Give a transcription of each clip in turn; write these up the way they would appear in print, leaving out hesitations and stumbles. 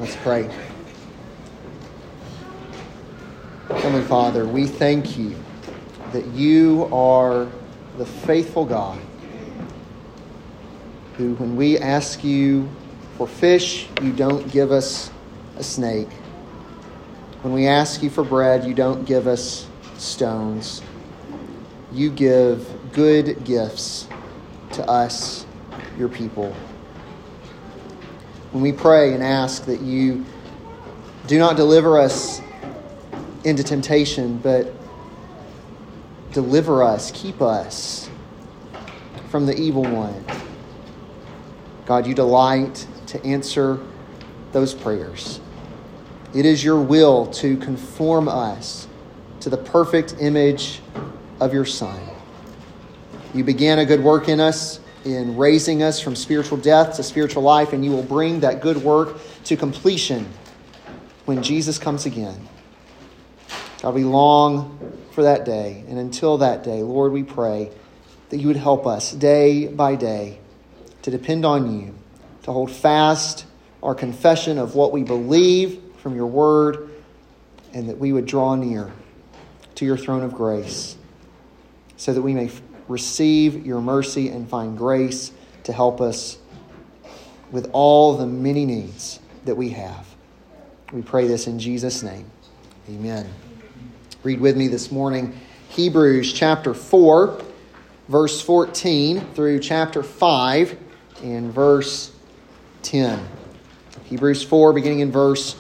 Let's pray. Heavenly Father, we thank you that you are the faithful God who, when we ask you for fish, you don't give us a snake. When we ask you for bread, you don't give us stones. You give good gifts to us, your people. When we pray and ask that you do not deliver us into temptation, but deliver us, keep us from the evil one. God, you delight to answer those prayers. It is your will to conform us to the perfect image of your Son. You began a good work in us in raising us from spiritual death to spiritual life, and you will bring that good work to completion when Jesus comes again. God, we long for that day, and until that day, Lord, we pray that you would help us day by day to depend on you, to hold fast our confession of what we believe from your word, and that we would draw near to your throne of grace so that we may receive your mercy and find grace to help us with all the many needs that we have. We pray this in Jesus' name. Amen. Read with me this morning Hebrews chapter 4, verse 14 through chapter 5 and verse 10. Hebrews 4, beginning in verse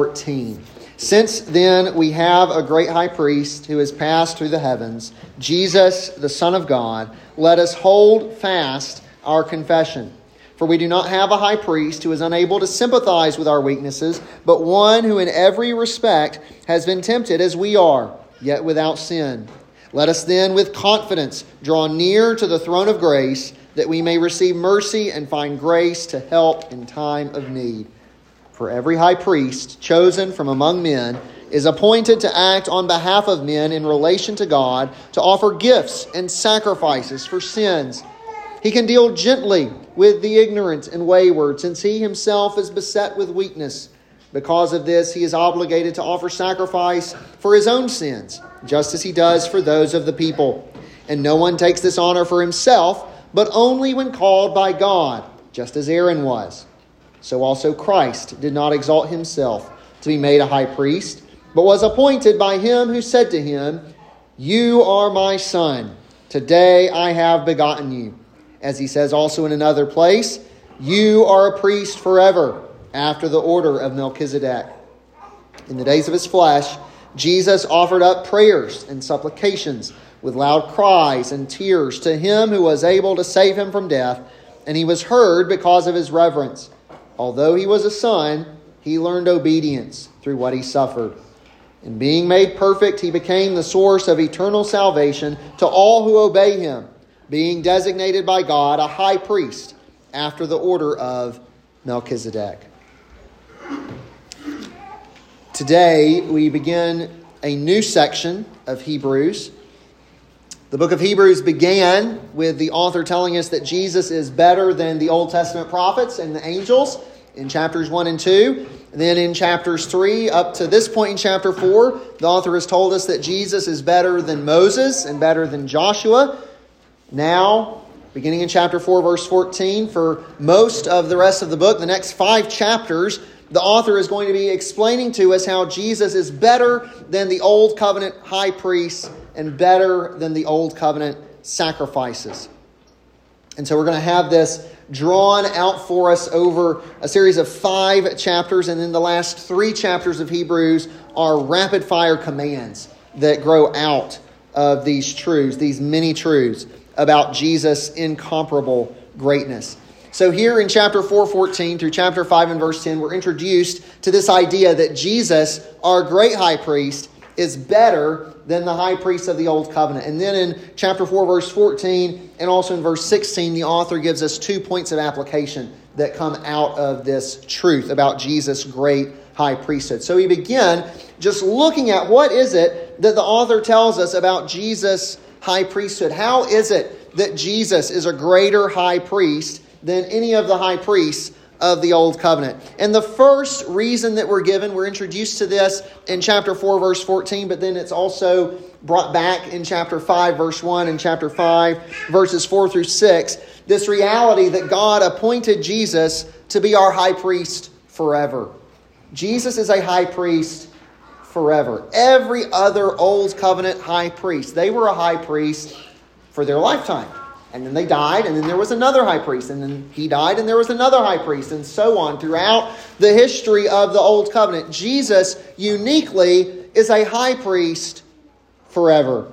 14. Since then we have a great high priest who has passed through the heavens, Jesus, the Son of God, let us hold fast our confession. For we do not have a high priest who is unable to sympathize with our weaknesses, but one who in every respect has been tempted as we are, yet without sin. Let us then with confidence draw near to the throne of grace, that we may receive mercy and find grace to help in time of need. For every high priest chosen from among men is appointed to act on behalf of men in relation to God, to offer gifts and sacrifices for sins. He can deal gently with the ignorant and wayward, since he himself is beset with weakness. Because of this, he is obligated to offer sacrifice for his own sins, just as he does for those of the people. And no one takes this honor for himself, but only when called by God, just as Aaron was. So also Christ did not exalt himself to be made a high priest, but was appointed by him who said to him, "You are my son. Today I have begotten you." As he says also in another place, "You are a priest forever, after the order of Melchizedek." In the days of his flesh, Jesus offered up prayers and supplications with loud cries and tears to him who was able to save him from death, and he was heard because of his reverence. Although he was a son, he learned obedience through what he suffered. And being made perfect, he became the source of eternal salvation to all who obey him, being designated by God a high priest after the order of Melchizedek. Today, we begin a new section of Hebrews. The book of Hebrews began with the author telling us that Jesus is better than the Old Testament prophets and the angels in chapters 1 and 2. And then in chapters 3 up to this point in chapter 4, the author has told us that Jesus is better than Moses and better than Joshua. Now, beginning in chapter 4, verse 14, for most of the rest of the book, the next 5 chapters, the author is going to be explaining to us how Jesus is better than the Old Covenant high priests and better than the Old Covenant sacrifices. And so we're going to have this drawn out for us over a series of 5 chapters. And then the last 3 chapters of Hebrews are rapid fire commands that grow out of these truths, these many truths about Jesus' incomparable greatness. So here in chapter 4:14 through chapter 5 and verse 10, we're introduced to this idea that Jesus, our great high priest, is better than the high priest of the Old Covenant. And then in chapter 4, verse 14, and also in verse 16, the author gives us 2 points of application that come out of this truth about Jesus' great high priesthood. So we begin just looking at what is it that the author tells us about Jesus' high priesthood. How is it that Jesus is a greater high priest than any of the high priests of the Old Covenant. And the first reason that we're given, we're introduced to this in chapter 4, verse 14, but then it's also brought back in chapter 5, verse 1, and chapter 5, verses 4 through 6, this reality that God appointed Jesus to be our high priest forever. Jesus is a high priest forever. Every other Old Covenant high priest, they were a high priest for their lifetime. And then they died, and then there was another high priest, and then he died, and there was another high priest, and so on throughout the history of the Old Covenant. Jesus uniquely is a high priest forever.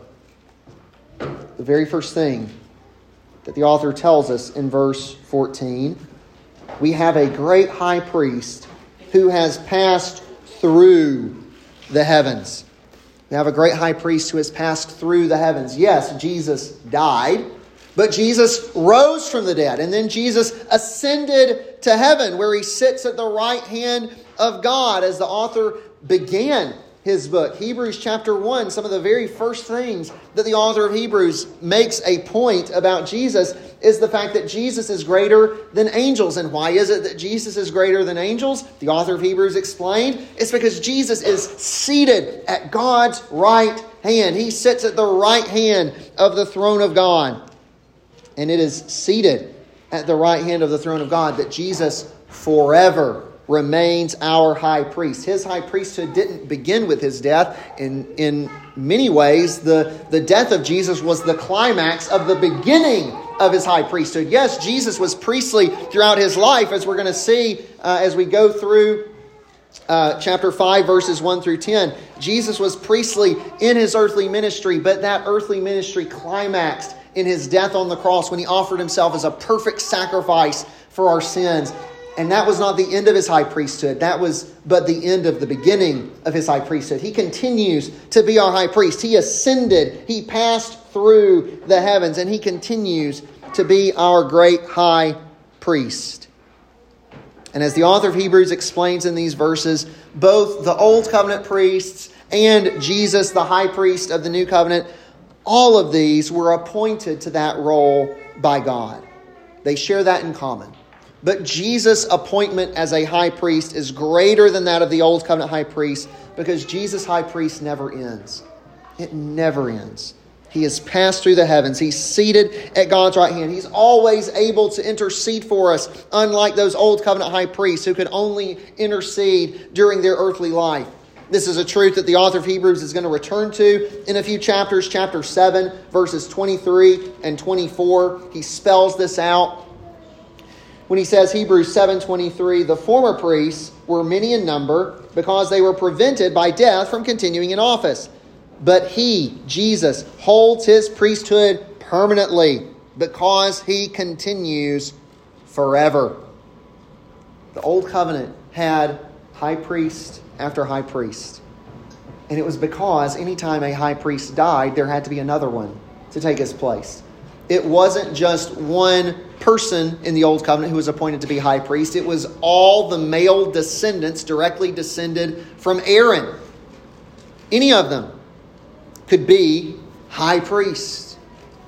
The very first thing that the author tells us in verse 14, we have a great high priest who has passed through the heavens. We have a great high priest who has passed through the heavens. Yes, Jesus died, but Jesus rose from the dead. And then Jesus ascended to heaven, where he sits at the right hand of God, as the author began his book. Hebrews chapter 1, some of the very first things that the author of Hebrews makes a point about Jesus is the fact that Jesus is greater than angels. And why is it that Jesus is greater than angels? The author of Hebrews explained, it's because Jesus is seated at God's right hand. He sits at the right hand of the throne of God. And it is seated at the right hand of the throne of God that Jesus forever remains our high priest. His high priesthood didn't begin with his death. In many ways, the death of Jesus was the climax of the beginning of his high priesthood. Yes, Jesus was priestly throughout his life, as we're going to see as we go through chapter 5, verses 1 through 10. Jesus was priestly in his earthly ministry, but that earthly ministry climaxed in his death on the cross when he offered himself as a perfect sacrifice for our sins. And that was not the end of his high priesthood. That was but the end of the beginning of his high priesthood. He continues to be our high priest. He ascended. He passed through the heavens. And he continues to be our great high priest. And as the author of Hebrews explains in these verses, both the Old Covenant priests and Jesus, the high priest of the New Covenant, all of these were appointed to that role by God. They share that in common. But Jesus' appointment as a high priest is greater than that of the Old Covenant high priest, because Jesus' high priest never ends. It never ends. He has passed through the heavens. He's seated at God's right hand. He's always able to intercede for us, unlike those Old Covenant high priests who could only intercede during their earthly life. This is a truth that the author of Hebrews is going to return to in a few chapters. Chapter 7, verses 23 and 24. He spells this out when he says, Hebrews 7:23, the former priests were many in number because they were prevented by death from continuing in office. But he, Jesus, holds his priesthood permanently because he continues forever. The Old Covenant had high priest after high priest. And it was because anytime a high priest died, there had to be another one to take his place. It wasn't just one person in the Old Covenant who was appointed to be high priest. It was all the male descendants directly descended from Aaron. Any of them could be high priest.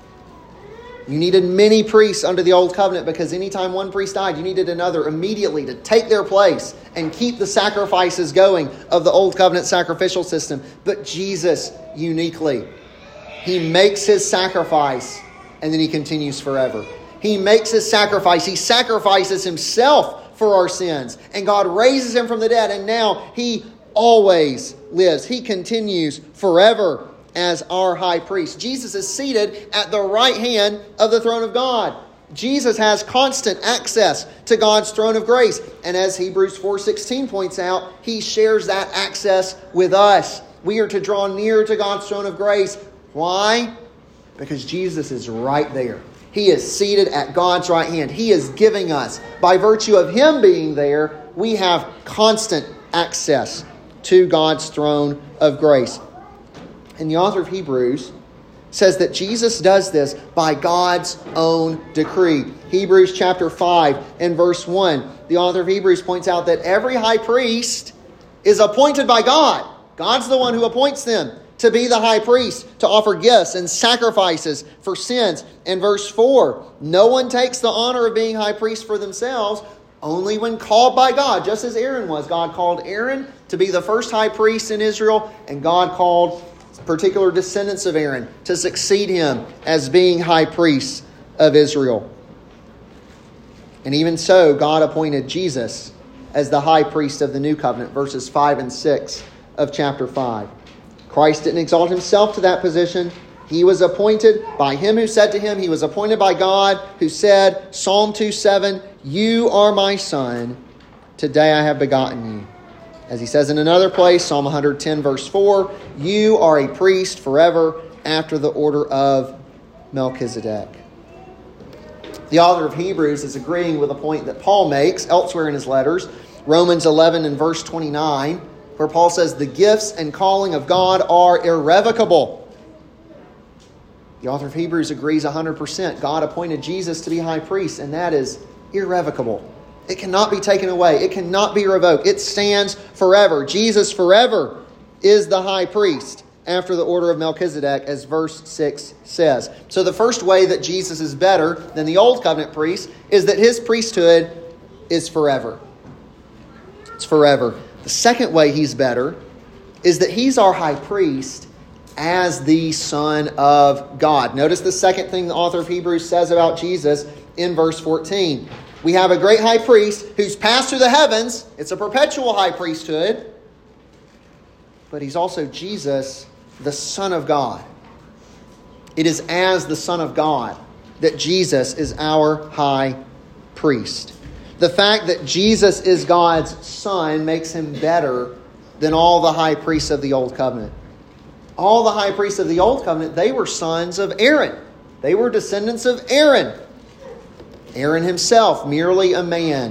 You needed many priests under the Old Covenant because anytime one priest died, you needed another immediately to take their place and keep the sacrifices going of the Old Covenant sacrificial system. But Jesus uniquely, he makes his sacrifice and then he continues forever. He makes his sacrifice. He sacrifices himself for our sins. And God raises him from the dead. And now he always lives. He continues forever as our high priest. Jesus is seated at the right hand of the throne of God. Jesus has constant access to God's throne of grace. And as Hebrews 4:16 points out, he shares that access with us. We are to draw near to God's throne of grace. Why? Because Jesus is right there. He is seated at God's right hand. He is giving us, by virtue of him being there, we have constant access to God's throne of grace. And the author of Hebrews says that Jesus does this by God's own decree. Hebrews chapter 5 and verse 1. The author of Hebrews points out that every high priest is appointed by God. God's the one who appoints them to be the high priest, to offer gifts and sacrifices for sins. And verse 4, no one takes the honor of being high priest for themselves, Only when called by God, just as Aaron was. God called Aaron to be the first high priest in Israel, and God called particular descendants of Aaron to succeed him as being high priests of Israel. And even so, God appointed Jesus as the high priest of the new covenant, verses 5 and 6 of chapter 5. Christ didn't exalt himself to that position. He was appointed by him who said to him, he was appointed by God who said, Psalm 2:7, "You are my son, today I have begotten you." As he says in another place, Psalm 110 verse 4, "You are a priest forever after the order of Melchizedek." The author of Hebrews is agreeing with a point that Paul makes elsewhere in his letters, Romans 11 and verse 29, where Paul says, "The gifts and calling of God are irrevocable." The author of Hebrews agrees 100%. God appointed Jesus to be high priest, and that is irrevocable. It cannot be taken away. It cannot be revoked. It stands forever. Jesus forever is the high priest after the order of Melchizedek, as verse 6 says. So the first way that Jesus is better than the old covenant priest is that his priesthood is forever. It's forever. The second way he's better is that he's our high priest as the Son of God. Notice the second thing the author of Hebrews says about Jesus in verse 14. We have a great high priest who's passed through the heavens. It's a perpetual high priesthood. But he's also Jesus, the Son of God. It is as the Son of God that Jesus is our high priest. The fact that Jesus is God's Son makes him better than all the high priests of the Old Covenant. All the high priests of the Old Covenant, they were sons of Aaron. They were descendants of Aaron. Aaron himself, merely a man.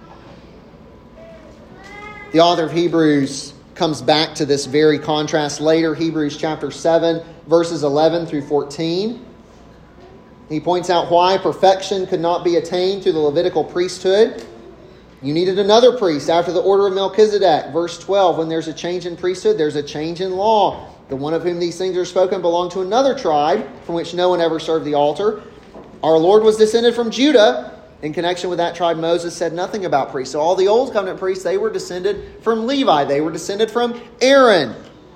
The author of Hebrews comes back to this very contrast later, Hebrews chapter 7, verses 11 through 14. He points out why perfection could not be attained through the Levitical priesthood. You needed another priest after the order of Melchizedek. Verse 12, when there's a change in priesthood, there's a change in law. The one of whom these things are spoken belonged to another tribe from which no one ever served the altar. Our Lord was descended from Judah. In connection with that tribe, Moses said nothing about priests. So all the Old Covenant priests, they were descended from Levi. They were descended from Aaron.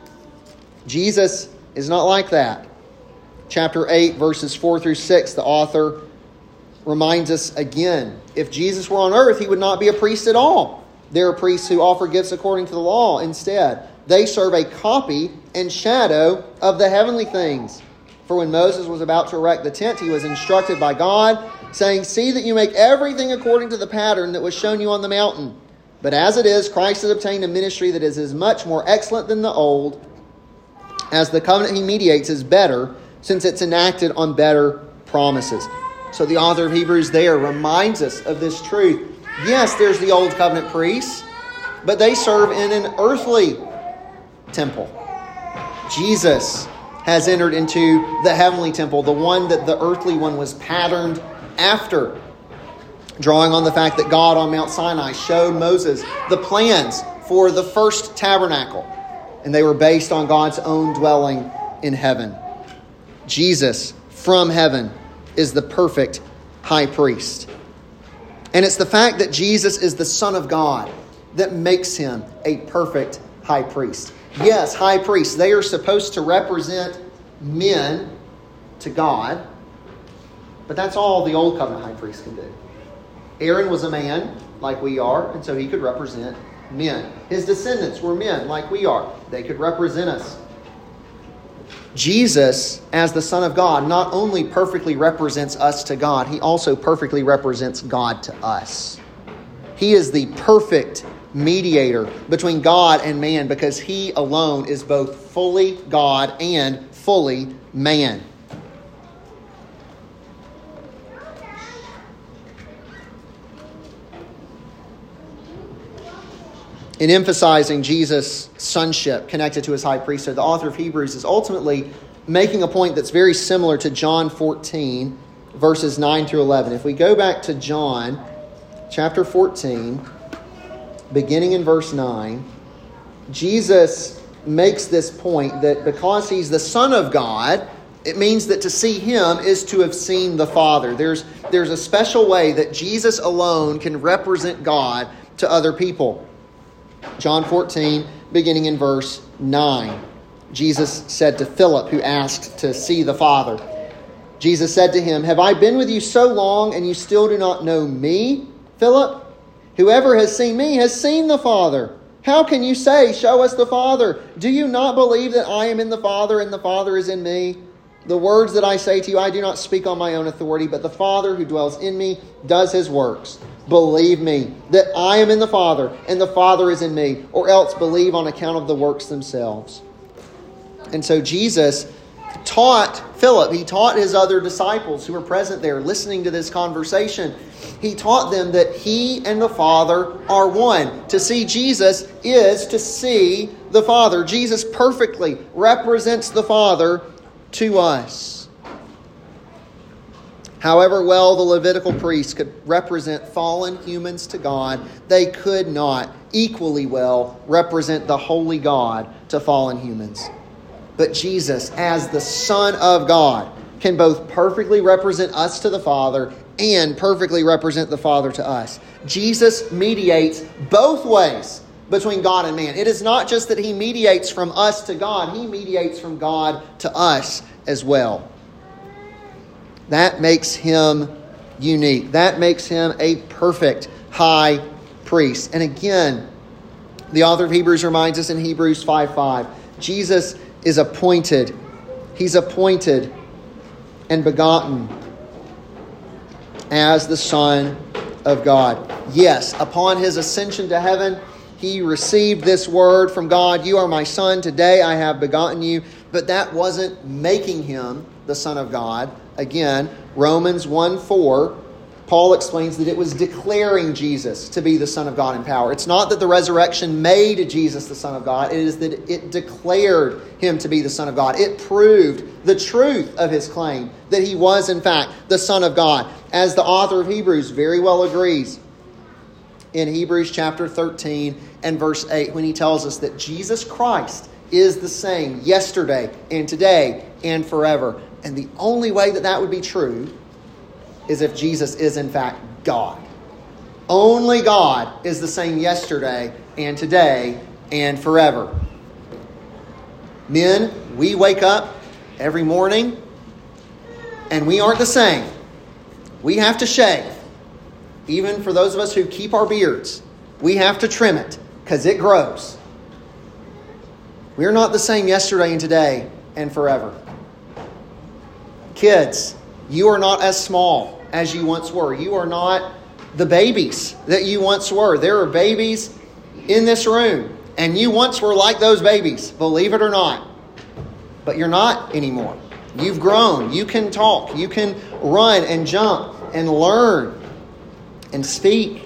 Jesus is not like that. Chapter 8, verses 4 through 6, the author reminds us again, if Jesus were on earth, he would not be a priest at all. There are priests who offer gifts according to the law instead. They serve a copy and shadow of the heavenly things. For when Moses was about to erect the tent, he was instructed by God, saying, "See that you make everything according to the pattern that was shown you on the mountain. But as it is, Christ has obtained a ministry that is as much more excellent than the old, as the covenant he mediates is better, since it's enacted on better promises." So the author of Hebrews there reminds us of this truth. Yes, there's the old covenant priests, but they serve in an earthly temple. Jesus has entered into the heavenly temple, the one that the earthly one was patterned after, drawing on the fact that God on Mount Sinai showed Moses the plans for the first tabernacle, and they were based on God's own dwelling in heaven. Jesus from heaven is the perfect high priest. And it's the fact that Jesus is the Son of God that makes him a perfect high priest. Yes, high priests, they are supposed to represent men to God, but that's all the Old Covenant high priest can do. Aaron was a man like we are, and so he could represent men. His descendants were men like we are. They could represent us. Jesus, as the Son of God, not only perfectly represents us to God, he also perfectly represents God to us. He is the perfect mediator between God and man because he alone is both fully God and fully man. In emphasizing Jesus' sonship connected to his high priesthood, the author of Hebrews is ultimately making a point that's very similar to John 14, verses 9 through 11. If we go back to John chapter 14, beginning in verse 9, Jesus makes this point that because he's the Son of God It means that to see him is to have seen the Father. There's a special way that Jesus alone can represent God to other people. John 14, beginning in verse 9. Jesus said to Philip, who asked to see the Father, Jesus said to him, "Have I been with you so long, and you still do not know me, Philip? Whoever has seen me has seen the Father. How can you say, 'Show us the Father'? Do you not believe that I am in the Father, and the Father is in me? The words that I say to you, I do not speak on my own authority, but the Father who dwells in me does his works. Believe me that I am in the Father, and the Father is in me, or else believe on account of the works themselves." And so Jesus taught Philip, he taught his other disciples who were present there listening to this conversation. He taught them that he and the Father are one. To see Jesus is to see the Father. Jesus perfectly represents the Father to us. However well the Levitical priests could represent fallen humans to God, they could not equally well represent the holy God to fallen humans. But Jesus, as the Son of God, can both perfectly represent us to the Father and perfectly represent the Father to us. Jesus mediates both ways between God and man. It is not just that he mediates from us to God, he mediates from God to us as well. That makes him unique. That makes him a perfect high priest. And again, the author of Hebrews reminds us in Hebrews 5:5, Jesus is appointed. He's appointed and begotten as the Son of God. Yes, upon his ascension to heaven, he received this word from God, "You are my Son, today I have begotten you." But that wasn't making him the Son of God. Again, Romans 1:4, Paul explains that it was declaring Jesus to be the Son of God in power. It's not that the resurrection made Jesus the Son of God. It is that it declared him to be the Son of God. It proved the truth of his claim that he was, in fact, the Son of God. As the author of Hebrews very well agrees in Hebrews chapter 13 and verse 8, when he tells us that Jesus Christ is the same yesterday and today and forever. And the only way that that would be true is if Jesus is in fact God. Only God is the same yesterday and today and forever. Men, we wake up every morning and we aren't the same. We have to shave. Even for those of us who keep our beards, we have to trim it because it grows. We're not the same yesterday and today and forever. Kids, you are not as small as you once were. You are not the babies that you once were. There are babies in this room, and you once were like those babies, believe it or not. But you're not anymore. You've grown. You can talk. You can run and jump and learn and speak.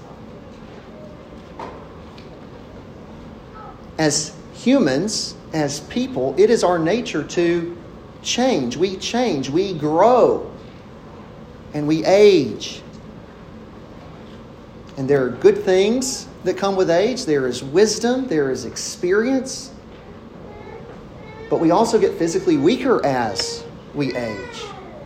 As humans, as people, it is our nature to change. We grow, and we age. And there are good things that come with age. There is wisdom, there is experience. But we also get physically weaker as we age.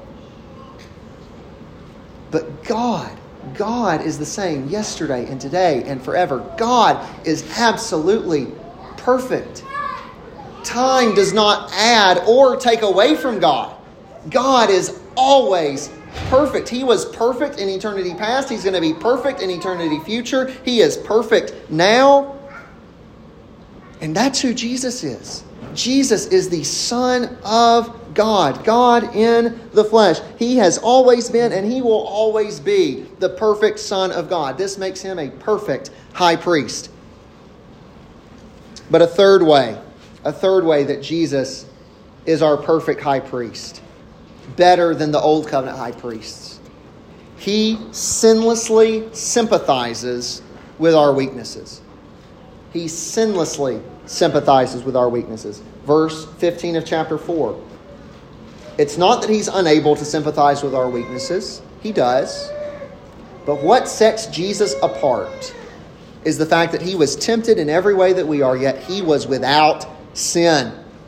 But God is the same yesterday and today and forever. God is absolutely perfect. Time does not add or take away from God. God is always perfect. He was perfect in eternity past. He's going to be perfect in eternity future. He is perfect now. And that's who Jesus is. Jesus is the Son of God. God in the flesh. He has always been and he will always be the perfect Son of God. This makes him a perfect high priest. But a third way that Jesus is our perfect high priest, better than the old covenant high priests. He sinlessly sympathizes with our weaknesses. He sinlessly sympathizes with our weaknesses. Verse 15 of chapter 4. It's not that he's unable to sympathize with our weaknesses. He does. But what sets Jesus apart is the fact that he was tempted in every way that we are, yet he was without sin.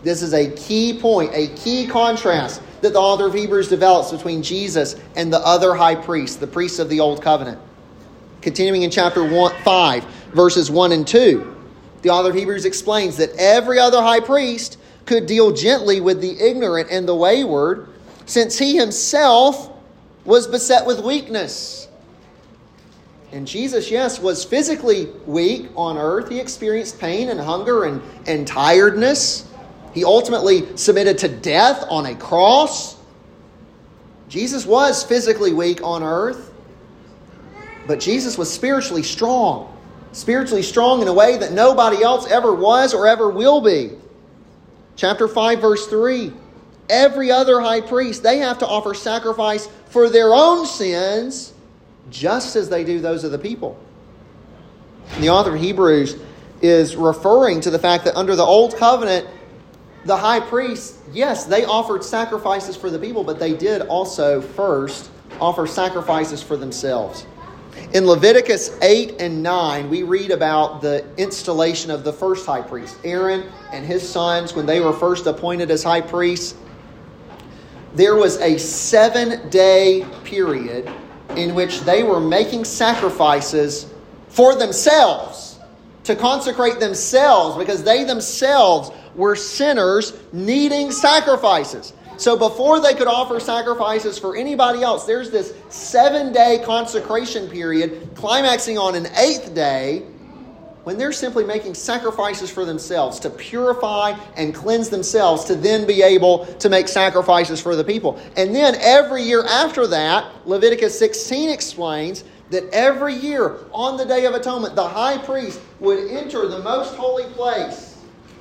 This is a key point, a key contrast that the author of Hebrews develops between Jesus and the other high priests, the priests of the Old Covenant. Continuing in chapter 5, verses 1 and 2, the author of Hebrews explains that every other high priest could deal gently with the ignorant and the wayward, since he himself was beset with weakness. And Jesus, yes, was physically weak on earth. He experienced pain and hunger and tiredness. He ultimately submitted to death on a cross. Jesus was physically weak on earth, but Jesus was spiritually strong. Spiritually strong in a way that nobody else ever was or ever will be. Chapter 5, verse 3. Every other high priest, they have to offer sacrifice for their own sins, just as they do those of the people. And the author of Hebrews is referring to the fact that under the Old Covenant, the high priests, yes, they offered sacrifices for the people, but they did also first offer sacrifices for themselves. In Leviticus 8 and 9, we read about the installation of the first high priest, Aaron and his sons, when they were first appointed as high priests. There was a 7-day period in which they were making sacrifices for themselves, to consecrate themselves, because they themselves were sinners needing sacrifices. So before they could offer sacrifices for anybody else, there's this 7-day consecration period, climaxing on an 8th day, when they're simply making sacrifices for themselves to purify and cleanse themselves, to then be able to make sacrifices for the people. And then every year after that, Leviticus 16 explains that every year on the Day of Atonement, the high priest would enter the most holy place.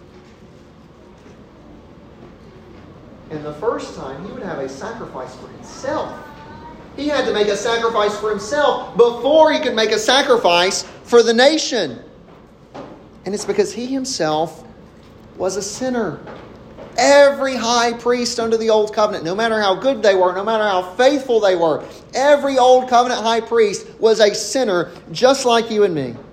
And the first time, he would have a sacrifice for himself. He had to make a sacrifice for himself before he could make a sacrifice for the nation. And it's because he himself was a sinner. Every high priest under the Old Covenant, no matter how good they were, no matter how faithful they were, every Old Covenant high priest was a sinner just like you and me.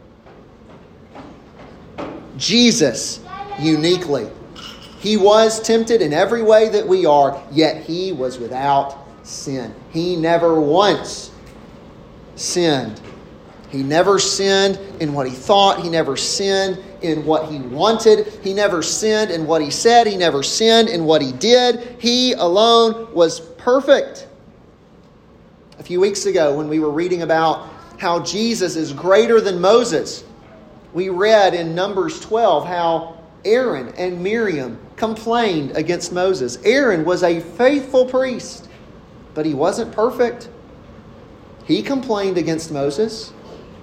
Jesus, uniquely, he was tempted in every way that we are, yet he was without sin. He never once sinned. He never sinned in what he thought. He never sinned in what he wanted. He never sinned in what he said. He never sinned in what he did. He alone was perfect. A few weeks ago, when we were reading about how Jesus is greater than Moses, we read in Numbers 12 how Aaron and Miriam complained against Moses. Aaron was a faithful priest, but he wasn't perfect. He complained against Moses.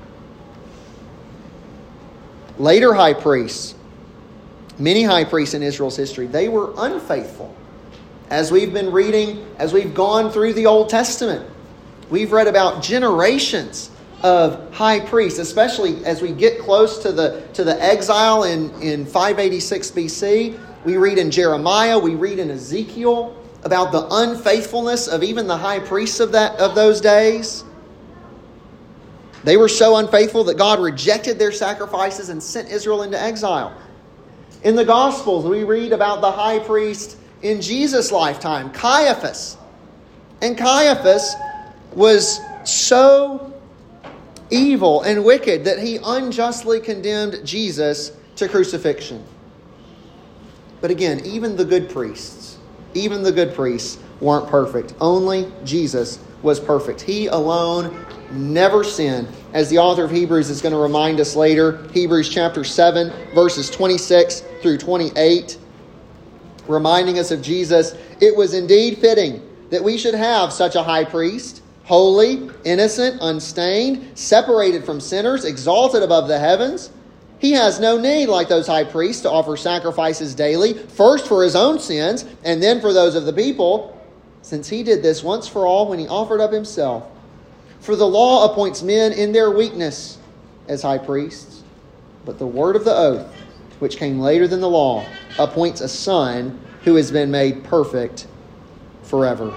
Later high priests, many high priests in Israel's history, they were unfaithful. As we've been reading, as we've gone through the Old Testament, we've read about generations of high priests, especially as we get close to the exile in 586 BC. We read in Jeremiah, we read in Ezekiel about the unfaithfulness of even the high priests of those days. They were so unfaithful that God rejected their sacrifices and sent Israel into exile. In the Gospels, we read about the high priest in Jesus' lifetime, Caiaphas. And Caiaphas was so evil and wicked that he unjustly condemned Jesus to crucifixion. But again, even the good priests weren't perfect. Only Jesus was perfect. He alone never sinned. As the author of Hebrews is going to remind us later, Hebrews chapter 7, verses 26 through 28, reminding us of Jesus, it was indeed fitting that we should have such a high priest, holy, innocent, unstained, separated from sinners, exalted above the heavens. He has no need, like those high priests, to offer sacrifices daily, first for his own sins, and then for those of the people, since he did this once for all when he offered up himself. For the law appoints men in their weakness as high priests, but the word of the oath, which came later than the law, appoints a son who has been made perfect forever.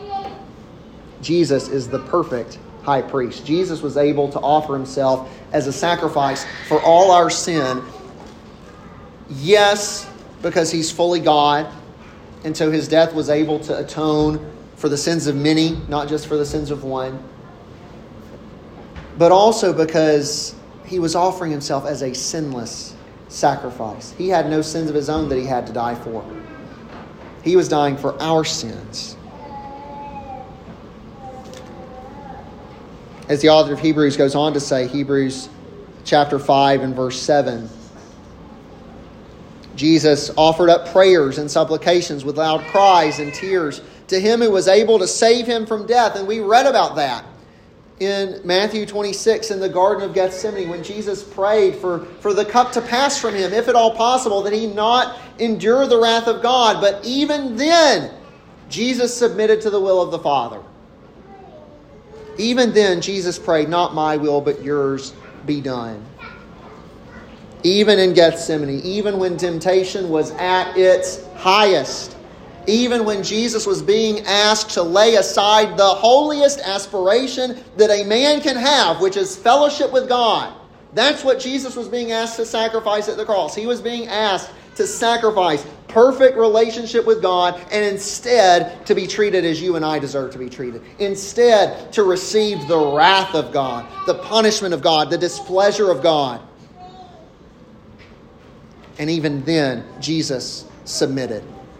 Jesus is the perfect high priest. Jesus was able to offer himself as a sacrifice for all our sin. Yes, because he's fully God. And so his death was able to atone for the sins of many, not just for the sins of one. But also because he was offering himself as a sinless sacrifice. He had no sins of his own that he had to die for. He was dying for our sins. As the author of Hebrews goes on to say, Hebrews chapter 5 and verse 7, Jesus offered up prayers and supplications with loud cries and tears to him who was able to save him from death. And we read about that in Matthew 26 in the Garden of Gethsemane when Jesus prayed for the cup to pass from him, if at all possible, that he not endure the wrath of God. But even then, Jesus submitted to the will of the Father. Even then, Jesus prayed, not my will, but yours be done. Even in Gethsemane, even when temptation was at its highest, even when Jesus was being asked to lay aside the holiest aspiration that a man can have, which is fellowship with God. That's what Jesus was being asked to sacrifice at the cross. He was being asked to sacrifice perfect relationship with God and instead to be treated as you and I deserve to be treated. Instead to receive the wrath of God, the punishment of God, the displeasure of God. And even then, Jesus submitted.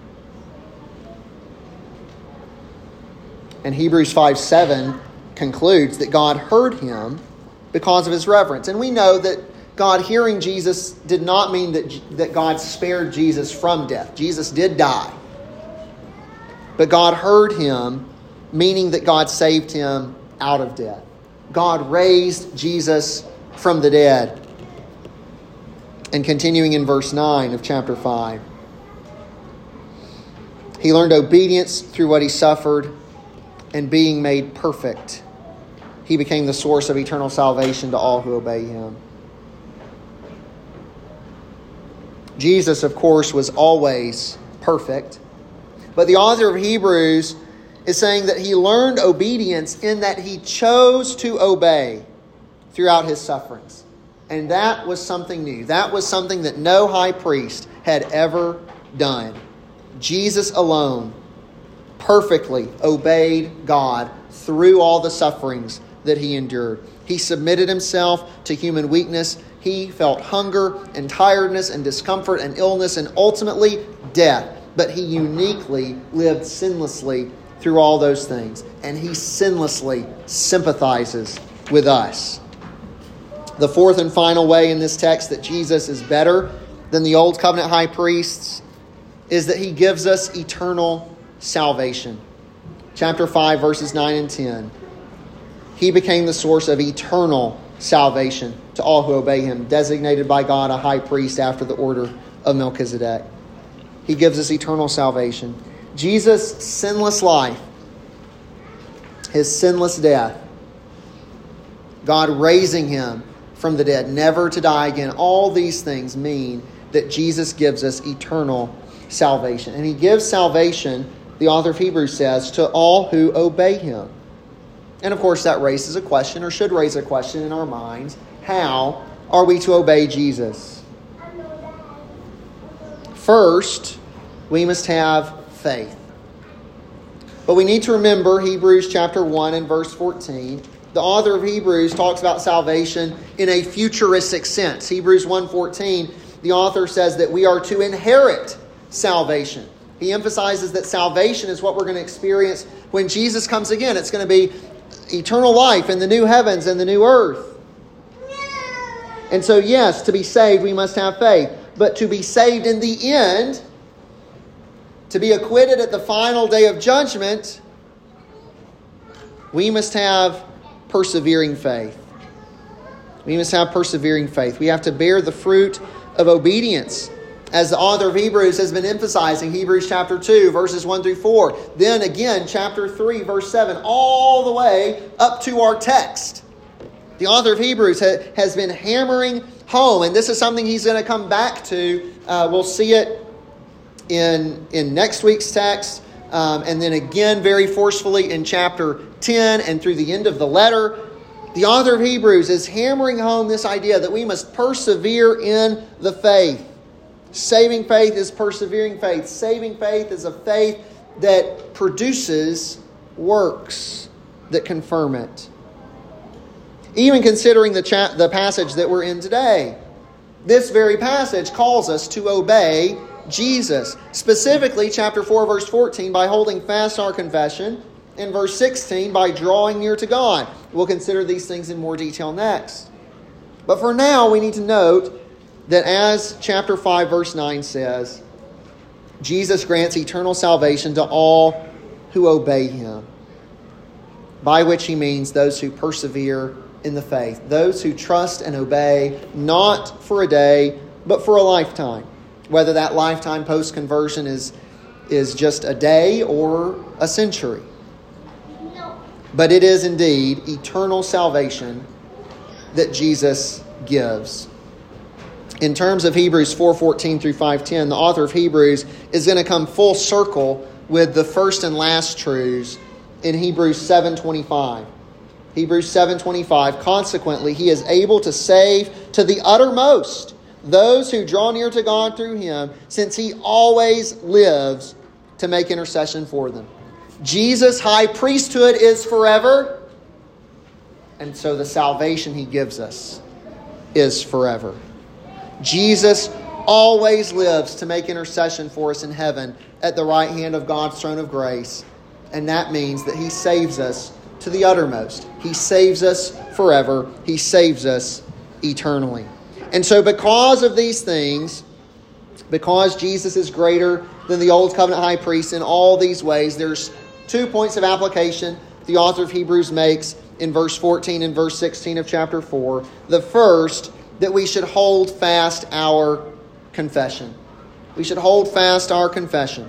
And Hebrews 5:7 concludes that God heard him because of his reverence. And we know that God hearing Jesus did not mean that God spared Jesus from death. Jesus did die. But God heard him, meaning that God saved him out of death. God raised Jesus from the dead. And continuing in verse 9 of chapter 5. He learned obedience through what he suffered, and being made perfect, he became the source of eternal salvation to all who obey him. Jesus, of course, was always perfect. But the author of Hebrews is saying that he learned obedience in that he chose to obey throughout his sufferings. And that was something new. That was something that no high priest had ever done. Jesus alone perfectly obeyed God through all the sufferings that he endured. He submitted himself to human weakness. He felt hunger and tiredness and discomfort and illness and ultimately death. But he uniquely lived sinlessly through all those things. And he sinlessly sympathizes with us. The fourth and final way in this text that Jesus is better than the old covenant high priests is that he gives us eternal salvation. Chapter 5, verses 9 and 10. He became the source of eternal salvation to all who obey him, designated by God a high priest after the order of Melchizedek. He gives us eternal salvation. Jesus' sinless life, his sinless death, God raising him from the dead, never to die again. All these things mean that Jesus gives us eternal salvation. And he gives salvation, the author of Hebrews says, to all who obey him. And of course that raises a question, or should raise a question in our minds. How are we to obey Jesus? First, we must have faith. But we need to remember Hebrews chapter 1 and verse 14. The author of Hebrews talks about salvation in a futuristic sense. Hebrews 1:14, the author says that we are to inherit salvation. He emphasizes that salvation is what we're going to experience when Jesus comes again. It's going to be eternal life in the new heavens and the new earth. And so, yes, to be saved, we must have faith. But to be saved in the end, to be acquitted at the final day of judgment, we must have persevering faith. We must have persevering faith. We have to bear the fruit of obedience. As the author of Hebrews has been emphasizing, Hebrews chapter 2, verses 1 through 4. Then again, chapter 3, verse 7, all the way up to our text. The author of Hebrews has been hammering home, and this is something he's going to come back to. We'll see it in next week's text, and then again very forcefully in chapter 10 and through the end of the letter. The author of Hebrews is hammering home this idea that we must persevere in the faith. Saving faith is persevering faith. Saving faith is a faith that produces works that confirm it. Even considering the passage that we're in today, this very passage calls us to obey Jesus. Specifically, chapter 4, verse 14, by holding fast our confession. In verse 16, by drawing near to God. We'll consider these things in more detail next. But for now, we need to note that as chapter 5, verse 9 says, Jesus grants eternal salvation to all who obey Him. By which He means those who persevere in the faith. Those who trust and obey, not for a day, but for a lifetime. Whether that lifetime post-conversion is just a day or a century. But it is indeed eternal salvation that Jesus gives. In terms of Hebrews 4:14 through 5:10, the author of Hebrews is going to come full circle with the first and last truths in Hebrews 7:25. Hebrews 7:25, consequently, He is able to save to the uttermost those who draw near to God through Him, since He always lives to make intercession for them. Jesus' high priesthood is forever, and so the salvation He gives us is forever. Jesus always lives to make intercession for us in heaven at the right hand of God's throne of grace, and that means that He saves us to the uttermost. He saves us forever. He saves us eternally. And so because of these things, because Jesus is greater than the Old Covenant high priest in all these ways, there's 2 points of application the author of Hebrews makes in verse 14 and verse 16 of chapter 4. The first, that we should hold fast our confession. We should hold fast our confession.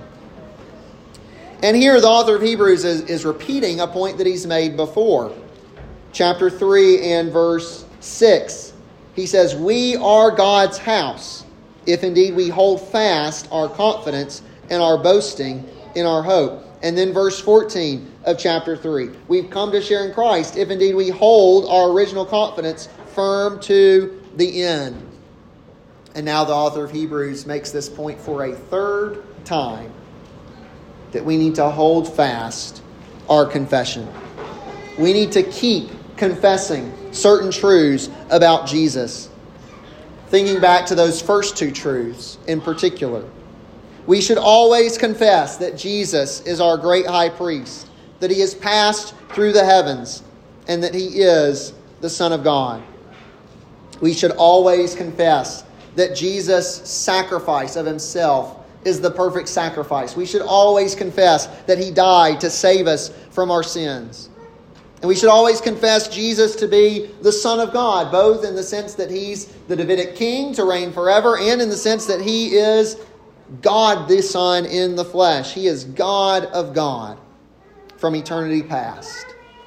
And here the author of Hebrews is repeating a point that he's made before. Chapter 3 and verse 6. He says, we are God's house, if indeed we hold fast our confidence and our boasting in our hope. And then verse 14 of chapter 3. We've come to share in Christ, if indeed we hold our original confidence firm to the end. And now the author of Hebrews makes this point for a third time, that we need to hold fast our confession. We need to keep confessing certain truths about Jesus. Thinking back to those first two truths in particular. We should always confess that Jesus is our great high priest, that He has passed through the heavens, and that He is the Son of God. We should always confess that Jesus' sacrifice of Himself is the perfect sacrifice. We should always confess that He died to save us from our sins. And we should always confess Jesus to be the Son of God, both in the sense that He's the Davidic King to reign forever, and in the sense that He is God the Son in the flesh. He is God of God from eternity past.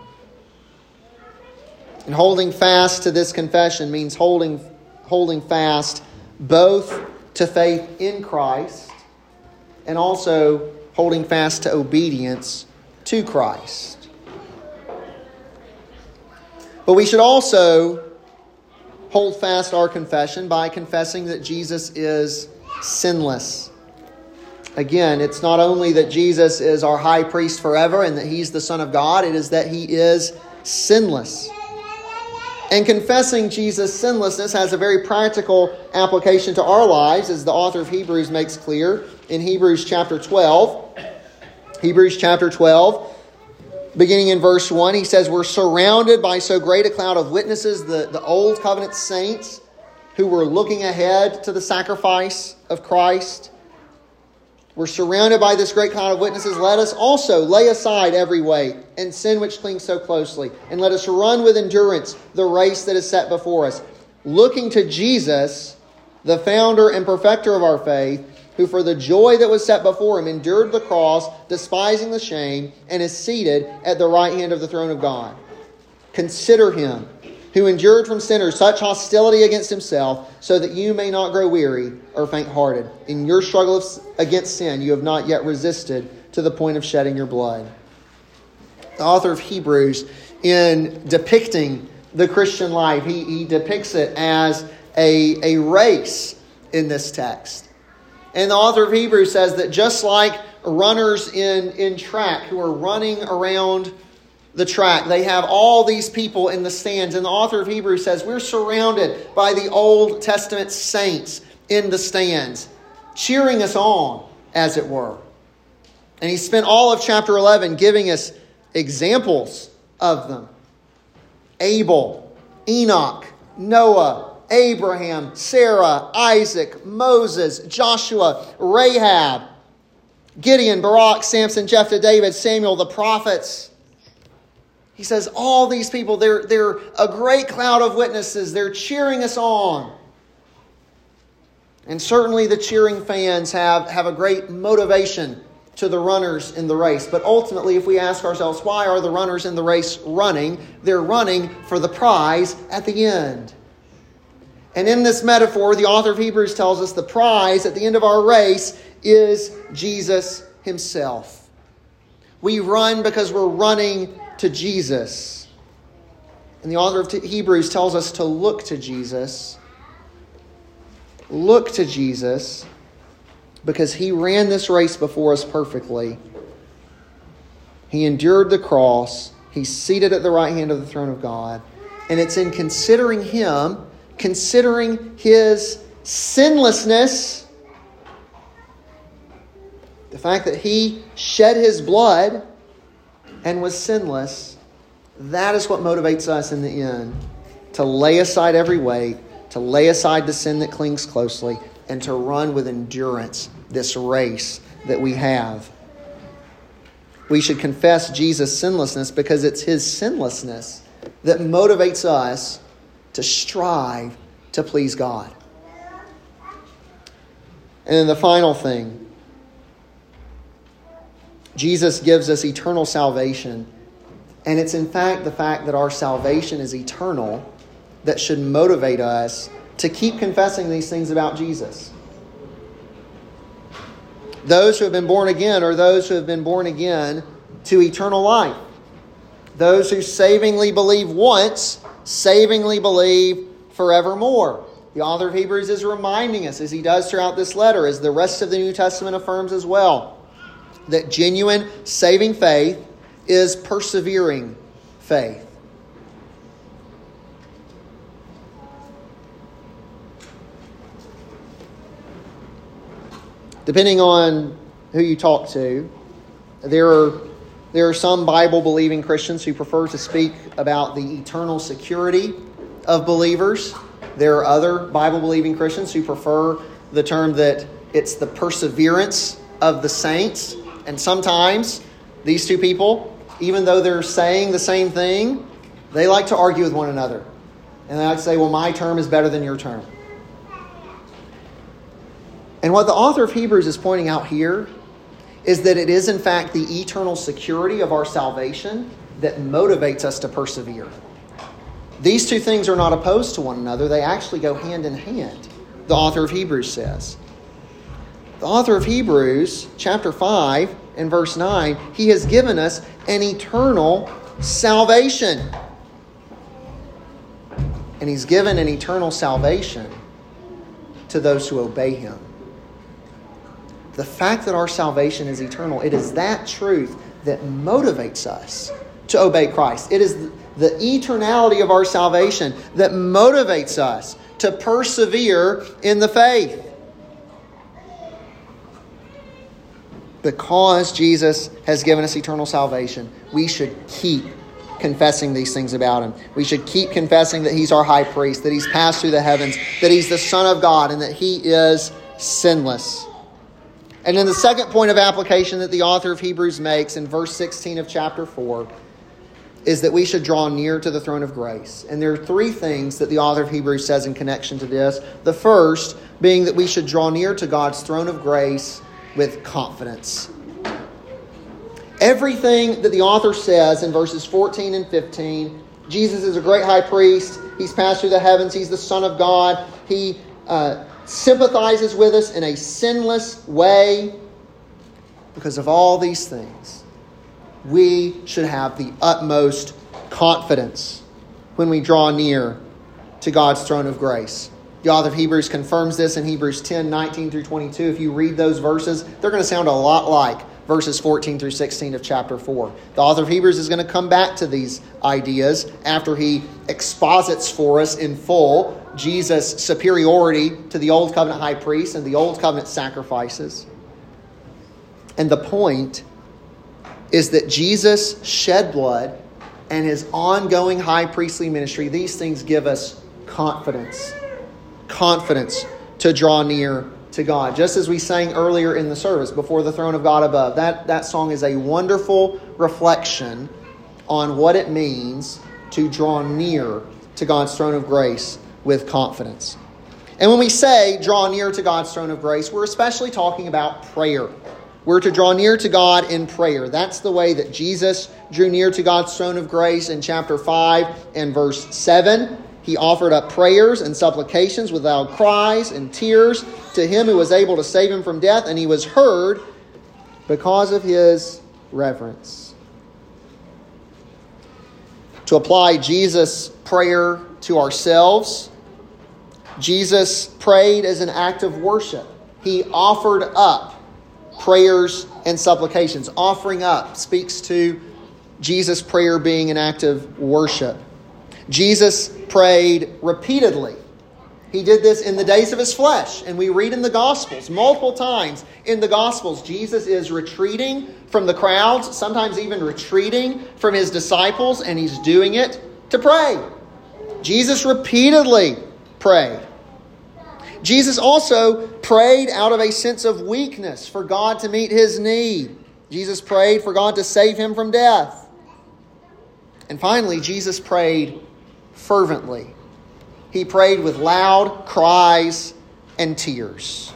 And holding fast to this confession means holding fast both to faith in Christ and also holding fast to obedience to Christ. But we should also hold fast our confession by confessing that Jesus is sinless. Again, it's not only that Jesus is our high priest forever and that He's the Son of God, it is that He is sinless. And confessing Jesus' sinlessness has a very practical application to our lives, as the author of Hebrews makes clear in Hebrews chapter 12. Hebrews chapter 12, beginning in verse 1, he says, we're surrounded by so great a cloud of witnesses, the old covenant saints who were looking ahead to the sacrifice of Christ. We're surrounded by this great cloud of witnesses. Let us also lay aside every weight and sin which clings so closely, and let us run with endurance the race that is set before us, looking to Jesus, the founder and perfecter of our faith, who for the joy that was set before Him endured the cross, despising the shame, and is seated at the right hand of the throne of God. Consider Him who endured from sinners such hostility against Himself, so that you may not grow weary or faint-hearted. In your struggle against sin, you have not yet resisted to the point of shedding your blood. The author of Hebrews, in depicting the Christian life, he depicts it as a race in this text. And the author of Hebrews says that just like runners in track who are running around the track, they have all these people in the stands. And the author of Hebrews says we're surrounded by the Old Testament saints in the stands, cheering us on, as it were. And he spent all of chapter 11 giving us examples of them. Abel, Enoch, Noah, Abraham, Sarah, Isaac, Moses, Joshua, Rahab, Gideon, Barak, Samson, Jephthah, David, Samuel, the prophets. He says all these people, they're a great cloud of witnesses. They're cheering us on. And certainly the cheering fans have a great motivation to the runners in the race. But ultimately, if we ask ourselves, why are the runners in the race running? They're running for the prize at the end. And in this metaphor, the author of Hebrews tells us the prize at the end of our race is Jesus himself. We run because we're running to Jesus. And the author of Hebrews tells us to look to Jesus. Look to Jesus because he ran this race before us perfectly. He endured the cross. He's seated at the right hand of the throne of God. And it's in considering him, considering his sinlessness, the fact that he shed his blood and was sinless, that is what motivates us in the end to lay aside every weight, to lay aside the sin that clings closely, and to run with endurance this race that we have. We should confess Jesus' sinlessness because it's his sinlessness that motivates us to strive to please God. And then the final thing, Jesus gives us eternal salvation. And it's in fact the fact that our salvation is eternal that should motivate us to keep confessing these things about Jesus. Those who have been born again are those who have been born again to eternal life. Those who savingly believe once, savingly believe forevermore. The author of Hebrews is reminding us, as he does throughout this letter, as the rest of the New Testament affirms as well, that genuine saving faith is persevering faith. Depending on who you talk to, there are some Bible-believing Christians who prefer to speak about the eternal security of believers. There are other Bible-believing Christians who prefer the term that it's the perseverance of the saints. And sometimes these two people, even though they're saying the same thing, they like to argue with one another. And they like to say, well, my term is better than your term. And what the author of Hebrews is pointing out here is that it is in fact the eternal security of our salvation that motivates us to persevere. These two things are not opposed to one another. They actually go hand in hand, the author of Hebrews says. The author of Hebrews, chapter 5 and verse 9, he has given us an eternal salvation. And he's given an eternal salvation to those who obey him. The fact that our salvation is eternal, it is that truth that motivates us to obey Christ. It is the eternality of our salvation that motivates us to persevere in the faith. Because Jesus has given us eternal salvation, we should keep confessing these things about him. We should keep confessing that he's our high priest, that he's passed through the heavens, that he's the Son of God, and that he is sinless. And then the second point of application that the author of Hebrews makes in verse 16 of chapter 4 is that we should draw near to the throne of grace. And there are three things that the author of Hebrews says in connection to this. The first being that we should draw near to God's throne of grace with confidence. Everything that the author says in verses 14 and 15, Jesus is a great high priest. He's passed through the heavens. He's the Son of God. He sympathizes with us in a sinless way. Because of all these things, we should have the utmost confidence when we draw near to God's throne of grace. The author of Hebrews confirms this in Hebrews 10, 19 through 22. If you read those verses, they're going to sound a lot like verses 14 through 16 of chapter 4. The author of Hebrews is going to come back to these ideas after he exposits for us in full Jesus' superiority to the Old Covenant high priest and the Old Covenant sacrifices. And the point is that Jesus shed blood and his ongoing high priestly ministry, these things give us confidence. Confidence to draw near to God. Just as we sang earlier in the service, Before the Throne of God Above, that song is a wonderful reflection on what it means to draw near to God's throne of grace with confidence. And when we say draw near to God's throne of grace, we're especially talking about prayer. We're to draw near to God in prayer. That's the way that Jesus drew near to God's throne of grace in chapter 5 and verse 7. He offered up prayers and supplications with loud cries and tears to him who was able to save him from death, and he was heard because of his reverence. To apply Jesus' prayer to ourselves, Jesus prayed as an act of worship. He offered up prayers and supplications. Offering up speaks to Jesus' prayer being an act of worship. Jesus prayed repeatedly. He did this in the days of his flesh. And we read in the Gospels, multiple times in the Gospels, Jesus is retreating from the crowds, sometimes even retreating from his disciples, and he's doing it to pray. Jesus repeatedly prayed. Jesus also prayed out of a sense of weakness for God to meet his need. Jesus prayed for God to save him from death. And finally, Jesus prayed fervently. He prayed with loud cries and tears.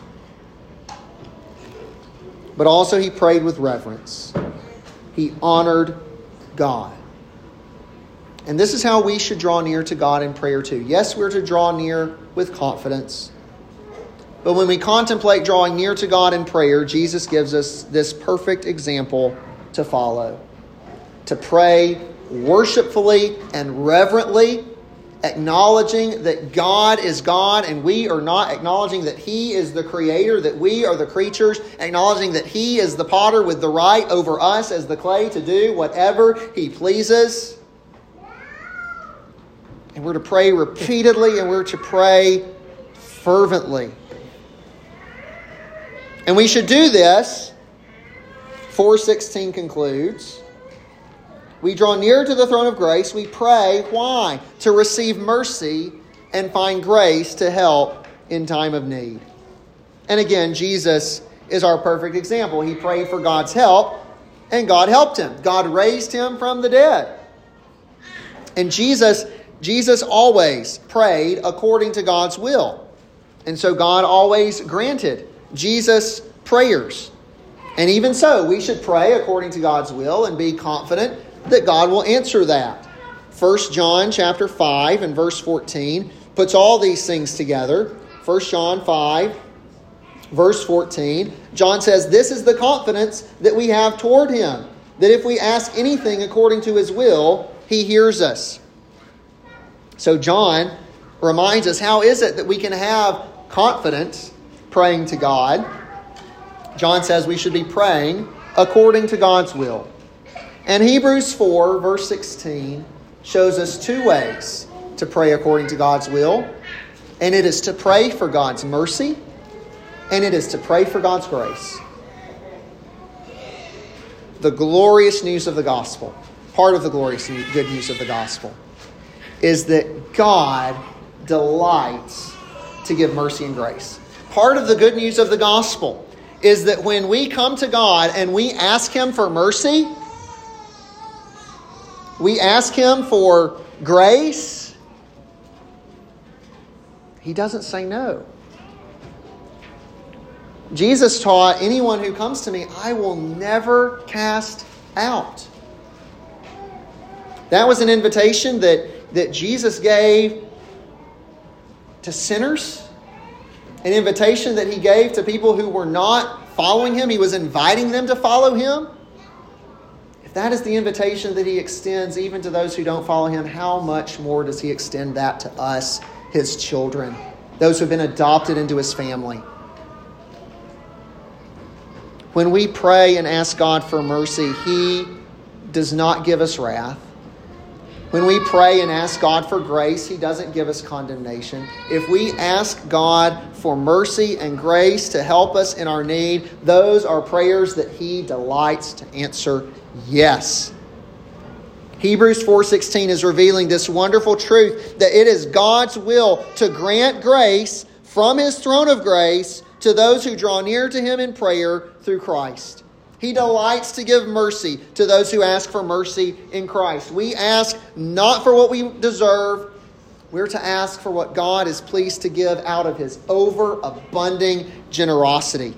But also he prayed with reverence. He honored God. And this is how we should draw near to God in prayer too. Yes, we're to draw near with confidence. But when we contemplate drawing near to God in prayer, Jesus gives us this perfect example to follow. To pray worshipfully and reverently, acknowledging that God is God and we are not, acknowledging that He is the Creator, that we are the creatures, acknowledging that He is the potter with the right over us as the clay to do whatever He pleases. And we're to pray repeatedly and we're to pray fervently. And we should do this, 4:16 concludes, we draw near to the throne of grace. We pray. Why? To receive mercy and find grace to help in time of need. And again, Jesus is our perfect example. He prayed for God's help, and God helped him. God raised him from the dead. And Jesus always prayed according to God's will. And so God always granted Jesus' prayers. And even so, we should pray according to God's will and be confident that God will answer that. 1 John chapter 5 and verse 14 puts all these things together. 1 John 5, verse 14. John says, "This is the confidence that we have toward Him, that if we ask anything according to His will, He hears us." So John reminds us, how is it that we can have confidence praying to God? John says we should be praying according to God's will. And Hebrews 4, verse 16, shows us two ways to pray according to God's will. And it is to pray for God's mercy, and it is to pray for God's grace. The glorious news of the gospel, part of the glorious good news of the gospel, is that God delights to give mercy and grace. Part of the good news of the gospel is that when we come to God and we ask Him for mercy, we ask Him for grace, He doesn't say no. Jesus taught, anyone who comes to me, I will never cast out. That was an invitation that Jesus gave to sinners. An invitation that He gave to people who were not following Him. He was inviting them to follow Him. If that is the invitation that He extends even to those who don't follow Him, how much more does He extend that to us, His children, those who have been adopted into his family. When we pray and ask God for mercy, he does not give us wrath. When we pray and ask God for grace, he doesn't give us condemnation. If we ask God for mercy and grace to help us in our need, those are prayers that he delights to answer yes. Hebrews 4:16 is revealing this wonderful truth that it is God's will to grant grace from his throne of grace to those who draw near to him in prayer through Christ. He delights to give mercy to those who ask for mercy in Christ. We ask not for what we deserve. We're to ask for what God is pleased to give out of his overabunding generosity.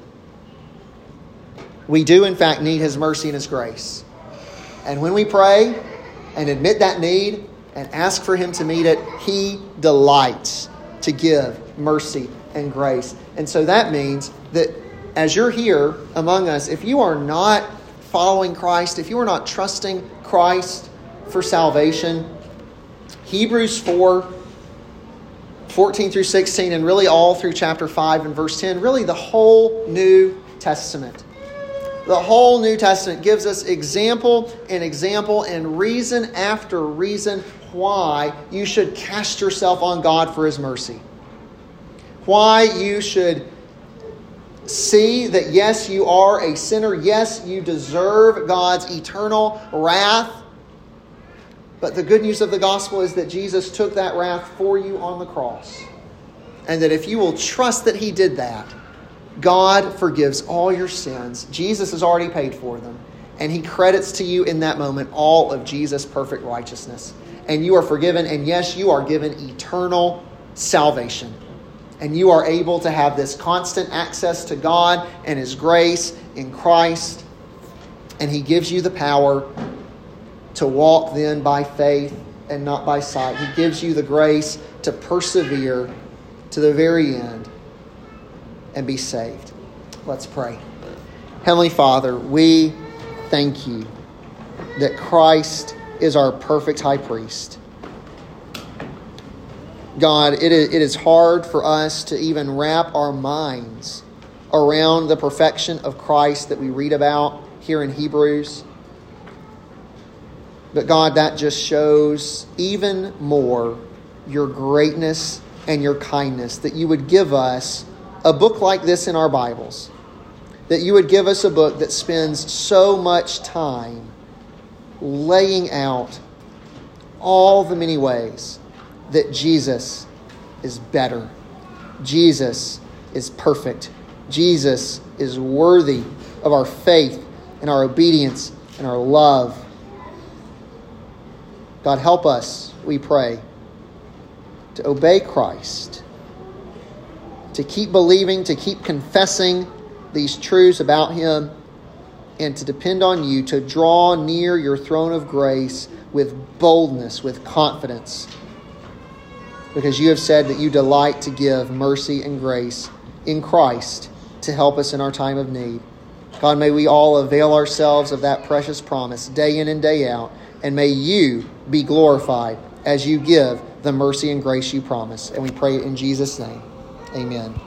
We do, in fact, need his mercy and his grace. And when we pray and admit that need and ask for him to meet it, he delights to give mercy and grace. And so that means that as you're here among us, if you are not following Christ, if you are not trusting Christ for salvation, Hebrews 4:14 through 16, and really all through chapter 5 and verse 10, really the whole New Testament. The whole New Testament gives us example and reason after reason why you should cast yourself on God for his mercy. Why you should see that yes, you are a sinner. Yes, you deserve God's eternal wrath. But the good news of the gospel is that Jesus took that wrath for you on the cross. And that if you will trust that he did that, God forgives all your sins. Jesus has already paid for them. And he credits to you in that moment all of Jesus' perfect righteousness. And you are forgiven. And yes, you are given eternal salvation. And you are able to have this constant access to God and his grace in Christ. And he gives you the power to walk then by faith and not by sight. He gives you the grace to persevere to the very end and be saved. Let's pray. Heavenly Father, we thank you that Christ is our perfect high priest. God, it is hard for us to even wrap our minds around the perfection of Christ that we read about here in Hebrews. But God, that just shows even more your greatness and your kindness, that you would give us a book like this in our Bibles, that you would give us a book that spends so much time laying out all the many ways that Jesus is better. Jesus is perfect. Jesus is worthy of our faith and our obedience and our love. God, help us, we pray, to obey Christ, to keep believing, to keep confessing these truths about him, and to depend on you to draw near your throne of grace with boldness, with confidence, because you have said that you delight to give mercy and grace in Christ to help us in our time of need. God, may we all avail ourselves of that precious promise day in and day out, and may you be glorified as you give the mercy and grace you promise. And we pray in Jesus' name. Amen.